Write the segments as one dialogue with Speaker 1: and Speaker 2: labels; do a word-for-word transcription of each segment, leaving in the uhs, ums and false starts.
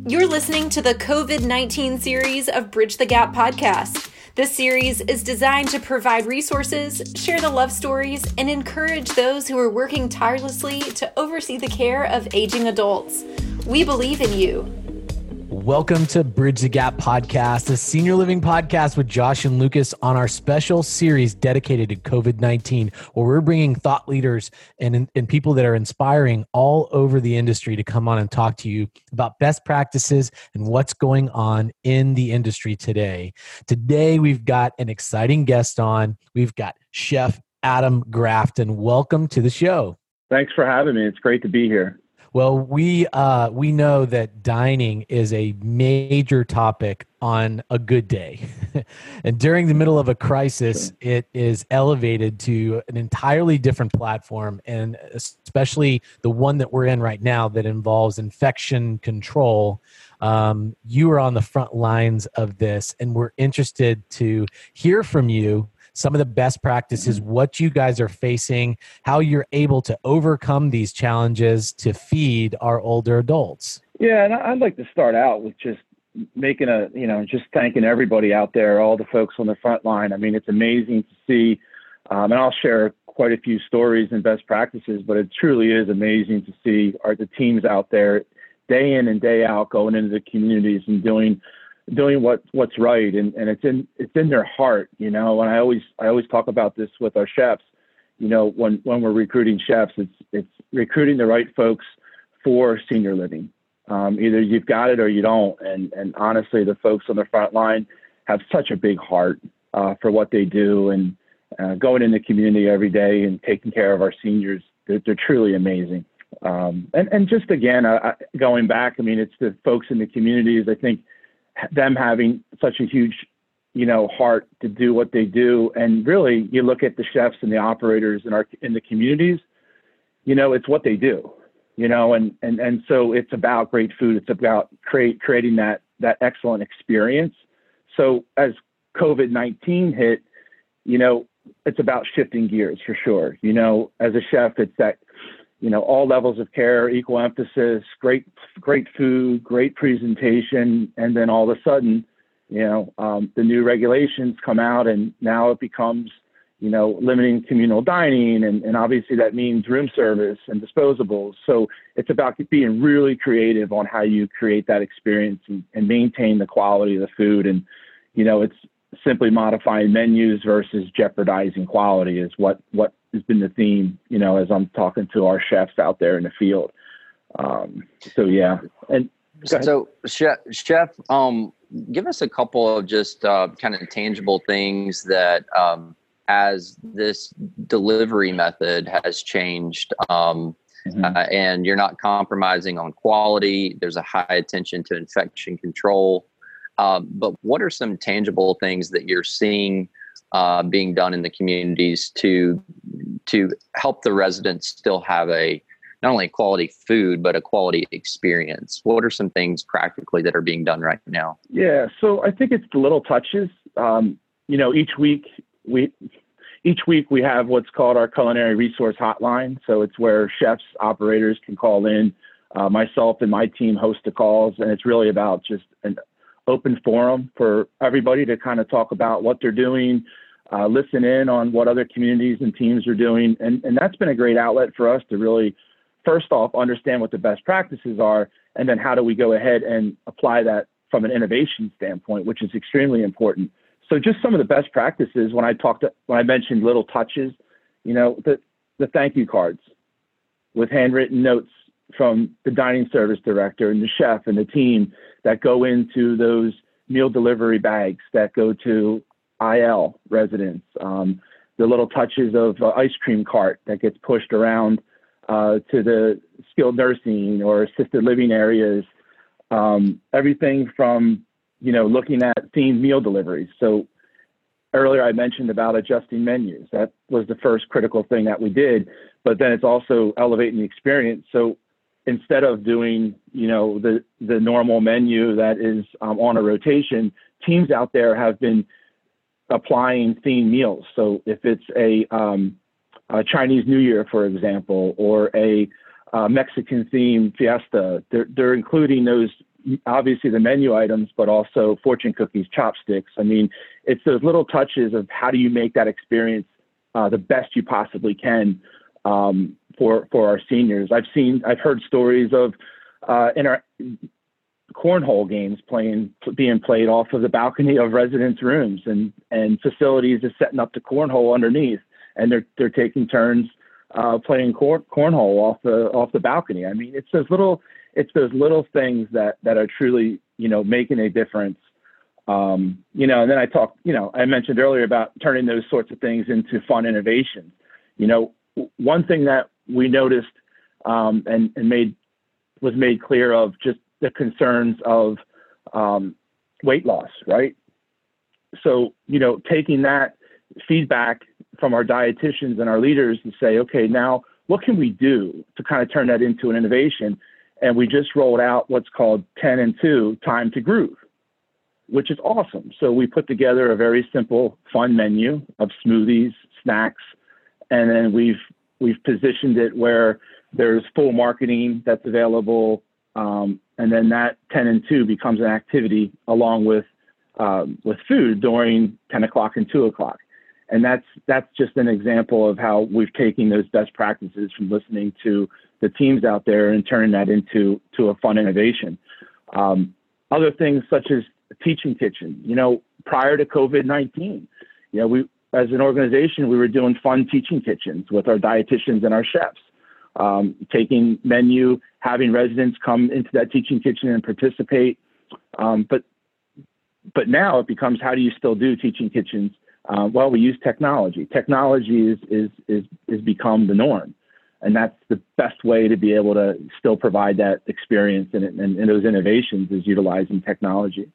Speaker 1: You're listening to the COVID nineteen series of Bridge the Gap podcast. This series is designed to provide resources, share the love stories, and encourage those who are working tirelessly to oversee the care of aging adults. We believe in you.
Speaker 2: Welcome to Bridge the Gap podcast, a senior living podcast with Josh and Lucas on our special series dedicated to COVID nineteen, where we're bringing thought leaders and, and people that are inspiring all over the industry to come on and talk to you about best practices and what's going on in the industry today. Today, we've got an exciting guest on. We've got Chef Adam Grafton. Welcome to the show.
Speaker 3: Thanks for having me. It's great to be here.
Speaker 2: Well, we uh, we know that dining is a major topic on a good day. And during the middle of a crisis, it is elevated to an entirely different platform, and especially the one that we're in right now that involves infection control. Um, you are on the front lines of this, and we're interested to hear from you some of the best practices, what you guys are facing, how you're able to overcome these challenges to feed our older adults.
Speaker 3: Yeah, and I'd like to start out with just making a, you know, just thanking everybody out there, all the folks on the front line. I mean, it's amazing to see, um, and I'll share quite a few stories and best practices, but it truly is amazing to see our, the teams out there day in and day out going into the communities and doing doing what what's right, and, and it's in it's in their heart, you know. And I always I always talk about this with our chefs, you know, when when we're recruiting chefs, it's it's recruiting the right folks for senior living. Um, either you've got it or you don't. And and honestly, the folks on the front line have such a big heart uh, for what they do, and uh, going in the community every day and taking care of our seniors. They're, they're truly amazing. Um, and and just again, uh, going back, I mean, it's the folks in the communities. I think them having such a huge, you know, heart to do what they do. And really, you look at the chefs and the operators in our, in the communities, you know, it's what they do, you know, and, and, and so it's about great food. It's about create, creating that, that excellent experience. So as COVID nineteen hit, you know, it's about shifting gears for sure. You know, as a chef, it's that, you know, all levels of care, equal emphasis, great, great food, great presentation. And then all of a sudden, you know, um, the new regulations come out, and now it becomes, you know, limiting communal dining. And, and obviously that means room service and disposables. So it's about being really creative on how you create that experience and, and maintain the quality of the food. And, you know, it's simply modifying menus versus jeopardizing quality is what, what, has been the theme, you know, as I'm talking to our chefs out there in the field. Um, so, yeah. And
Speaker 4: so chef, chef, um, give us a couple of just uh, kind of tangible things that um, as this delivery method has changed um, mm-hmm. uh, and you're not compromising on quality, there's a high attention to infection control. Um, but what are some tangible things that you're seeing uh, being done in the communities to to help the residents still have a not only quality food, but a quality experience? What are some things practically that are being done right now?
Speaker 3: Yeah, so I think it's the little touches. Um, you know, each week we each week we have what's called our culinary resource hotline. So it's where chefs, operators can call in. Uh, myself and my team host the calls, and it's really about just an open forum for everybody to kind of talk about what they're doing, uh, listen in on what other communities and teams are doing. And, and that's been a great outlet for us to really, first off, understand what the best practices are, and then how do we go ahead and apply that from an innovation standpoint, which is extremely important. So just some of the best practices, when I talked to, when I mentioned little touches, you know, the, the thank you cards with handwritten notes from the dining service director and the chef and the team that go into those meal delivery bags that go to I L residents, um, the little touches of uh, ice cream cart that gets pushed around uh, to the skilled nursing or assisted living areas, um, everything from, you know, looking at themed meal deliveries. So earlier I mentioned about adjusting menus. That was the first critical thing that we did, but then it's also elevating the experience. So instead of doing, you know, the, the normal menu that is um, on a rotation, teams out there have been applying themed meals. So if it's a, um, a Chinese New Year, for example, or a uh, Mexican themed fiesta, they're, they're including those obviously the menu items, but also fortune cookies, chopsticks. I mean, it's those little touches of how do you make that experience uh, the best you possibly can um, for for our seniors. I've seen, I've heard stories of uh, in our cornhole games playing being played off of the balcony of residents' rooms, and and facilities is setting up the cornhole underneath, and they're they're taking turns uh, playing corn, cornhole off the off the balcony. I mean, it's those little it's those little things that that are truly, you know, making a difference. Um, you know, and then I talked, you know, I mentioned earlier about turning those sorts of things into fun innovation. You know, one thing that we noticed um, and, and made was made clear of just the concerns of um, weight loss, right? So, you know, taking that feedback from our dietitians and our leaders and say, okay, now what can we do to kind of turn that into an innovation? And we just rolled out what's called ten and two, Time to Groove, which is awesome. So we put together a very simple, fun menu of smoothies, snacks, and then we've we've positioned it where there's full marketing that's available, um, and then that ten and two becomes an activity along with um, with food during ten o'clock and two o'clock. And that's that's just an example of how we've taken those best practices from listening to the teams out there and turning that into to a fun innovation. Um, other things such as teaching kitchen, you know, prior to COVID nineteen, you know, we, as an organization, we were doing fun teaching kitchens with our dietitians and our chefs, um, taking menu, having residents come into that teaching kitchen and participate. Um, but, but now it becomes, how do you still do teaching kitchens? Uh, well, we use technology. Technology is, is, is, is become the norm. And that's the best way to be able to still provide that experience and, and, and those innovations is utilizing technology.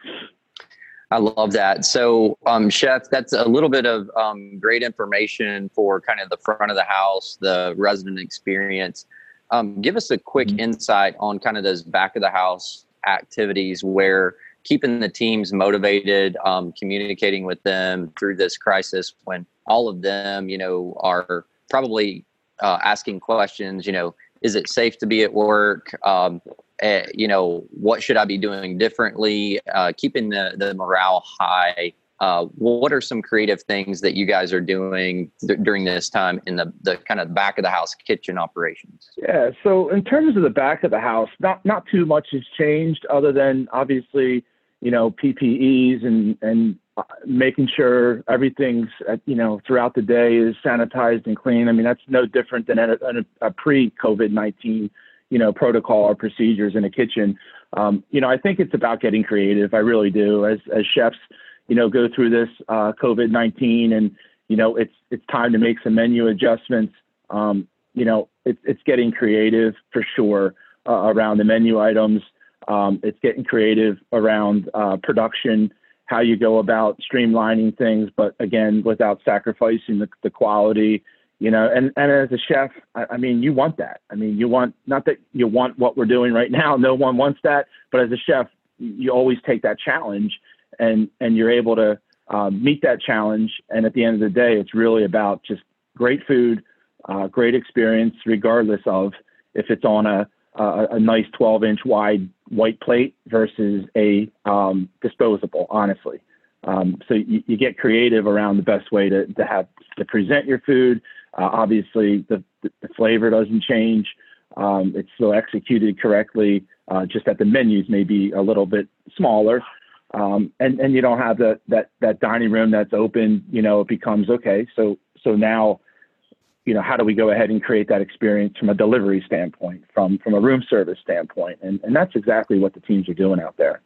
Speaker 4: I love that. So, um, Chef, that's a little bit of um, great information for kind of the front of the house, the resident experience. Um, give us a quick mm-hmm. insight on kind of those back of the house activities where keeping the teams motivated, um, communicating with them through this crisis when all of them, you know, are probably uh, asking questions, you know, is it safe to be at work? Um, Uh, you know, what should I be doing differently? Uh, keeping the, the morale high. Uh, what are some creative things that you guys are doing th- during this time in the, the kind of back of the house kitchen operations?
Speaker 3: Yeah. So in terms of the back of the house, not, not too much has changed other than obviously, you know, P P Es and, and uh, making sure everything's, uh, you know, throughout the day is sanitized and clean. I mean, that's no different than a, a, a pre-COVID nineteen you know, protocol or procedures in a kitchen. Um, you know, I think it's about getting creative. I really do. As as chefs, you know, go through this uh, COVID nineteen, and you know, it's it's time to make some menu adjustments. Um, you know, it's it's getting creative for sure uh, around the menu items. Um, it's getting creative around uh, production, how you go about streamlining things, but again, without sacrificing the, the quality. You know, and, and as a chef, I, I mean, you want that. I mean, you want, not that you want what we're doing right now, no one wants that, but as a chef, you always take that challenge and, and you're able to um, meet that challenge. And at the end of the day, it's really about just great food, uh, great experience, regardless of if it's on a, a, a nice twelve inch wide white plate versus a um, disposable, honestly. Um, so you, you get creative around the best way to, to have to present your food. Uh, obviously, the, the, the flavor doesn't change. Um, it's still executed correctly, uh, just that the menus may be a little bit smaller. Um, and, and you don't have that, that, that dining room that's open. You know, it becomes, okay, so so now, you know, how do we go ahead and create that experience from a delivery standpoint, from, from a room service standpoint? And, and that's exactly what the teams are doing out there.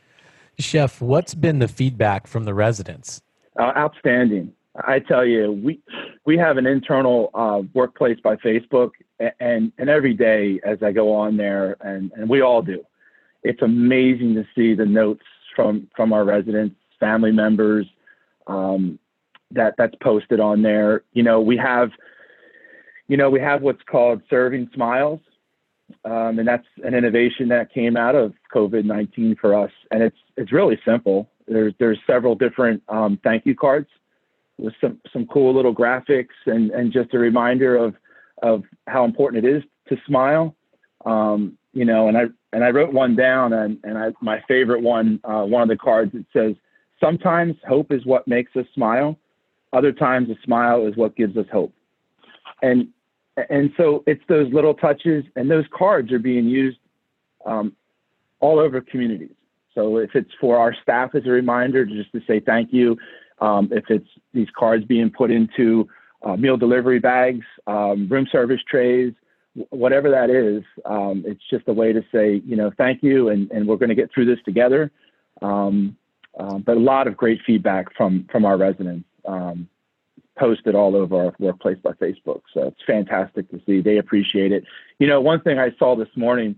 Speaker 2: Chef, what's been the feedback from the residents?
Speaker 3: Uh, outstanding. I tell you, we we have an internal uh, workplace by Facebook, and and every day as I go on there, and, and we all do, it's amazing to see the notes from from our residents, family members, um, that that's posted on there. You know, we have, you know, we have what's called Serving Smiles, um, and that's an innovation that came out of COVID nineteen for us, and it's it's really simple. There's there's several different um, thank you cards with some, some cool little graphics and, and just a reminder of, of how important it is to smile. Um, you know, and I and I wrote one down, and and I, my favorite one, uh, one of the cards, it says, "Sometimes hope is what makes us smile. Other times a smile is what gives us hope." And and so it's those little touches, and those cards are being used um, all over communities. So if it's for our staff as a reminder, just to say thank you. Um, if it's these cards being put into uh, meal delivery bags, um, room service trays, whatever that is, um, it's just a way to say, you know, thank you, and, and we're going to get through this together. Um, uh, but a lot of great feedback from from our residents, um, posted all over our Workplace by Facebook. So it's fantastic to see. They appreciate it. You know, one thing I saw this morning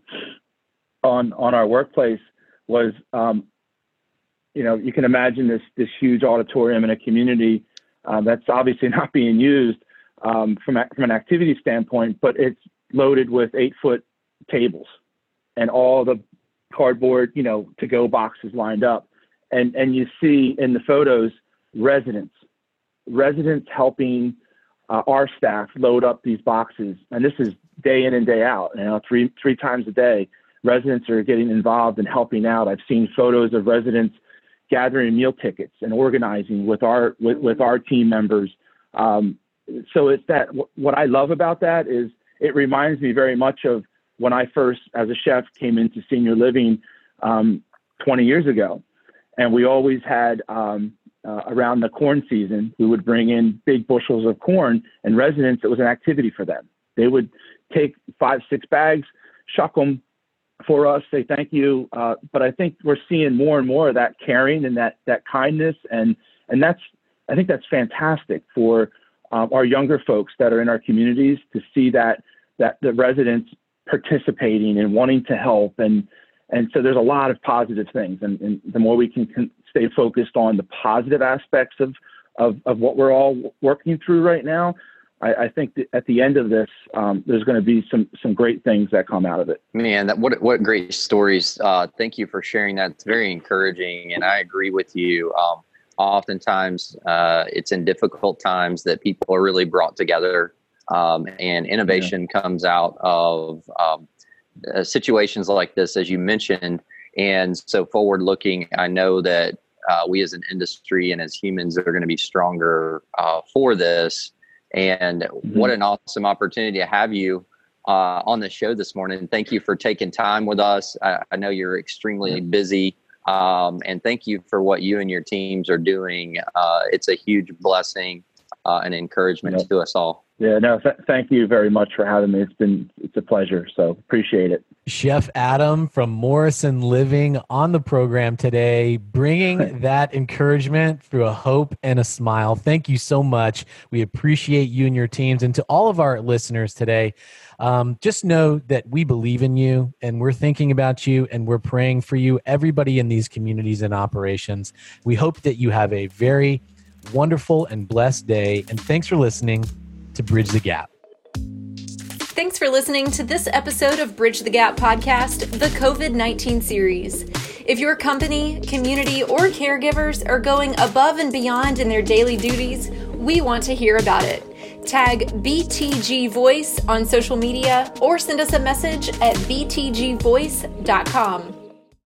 Speaker 3: on on our workplace was, um, you know, you can imagine this this huge auditorium in a community uh, that's obviously not being used um, from a, from an activity standpoint, but it's loaded with eight foot tables and all the cardboard, you know, to go boxes lined up. And, and you see in the photos, residents, residents helping uh, our staff load up these boxes. And this is day in and day out, you know, three, three times a day, residents are getting involved and helping out. I've seen photos of residents gathering meal tickets and organizing with our, with, with our team members. Um, so it's that, what I love about that is, it reminds me very much of when I first, as a chef, came into senior living um, twenty years ago. And we always had, um, uh, around the corn season, we would bring in big bushels of corn, and residents, it was an activity for them. They would take five, six bags, shuck them for us, say thank you. Uh, but I think we're seeing more and more of that caring and that that kindness. And, and that's, I think that's fantastic for Um, our younger folks that are in our communities, to see that that the residents participating and wanting to help. And and so there's a lot of positive things. And, and the more we can, can stay focused on the positive aspects of, of, of what we're all working through right now, I, I think that at the end of this, um, there's going to be some some great things that come out of it.
Speaker 4: Man, that what what great stories. Uh, thank you for sharing that. It's very encouraging. And I agree with you. Um, Oftentimes, uh, it's in difficult times that people are really brought together, um, and innovation yeah. comes out of um, uh, situations like this, as you mentioned. And so forward looking, I know that uh, we as an industry and as humans are going to be stronger uh, for this. And mm-hmm. what an awesome opportunity to have you uh, on the show this morning. Thank you for taking time with us. I, I know you're extremely yeah. busy. Um, and thank you for what you and your teams are doing. Uh, it's a huge blessing uh, and encouragement yep. to us all.
Speaker 3: Yeah, no, th- thank you very much for having me. It's been, it's a pleasure. So appreciate it.
Speaker 2: Chef Adam from Morrison Living on the program today, bringing that encouragement through a hope and a smile. Thank you so much. We appreciate you and your teams. And to all of our listeners today, um, just know that we believe in you, and we're thinking about you, and we're praying for you, everybody in these communities and operations. We hope that you have a very wonderful and blessed day. And thanks for listening to Bridge the Gap.
Speaker 1: Thanks for listening to this episode of Bridge the Gap podcast, the COVID nineteen series. If your company, community, or caregivers are going above and beyond in their daily duties, we want to hear about it. Tag B T G Voice on social media or send us a message at b t g voice dot com.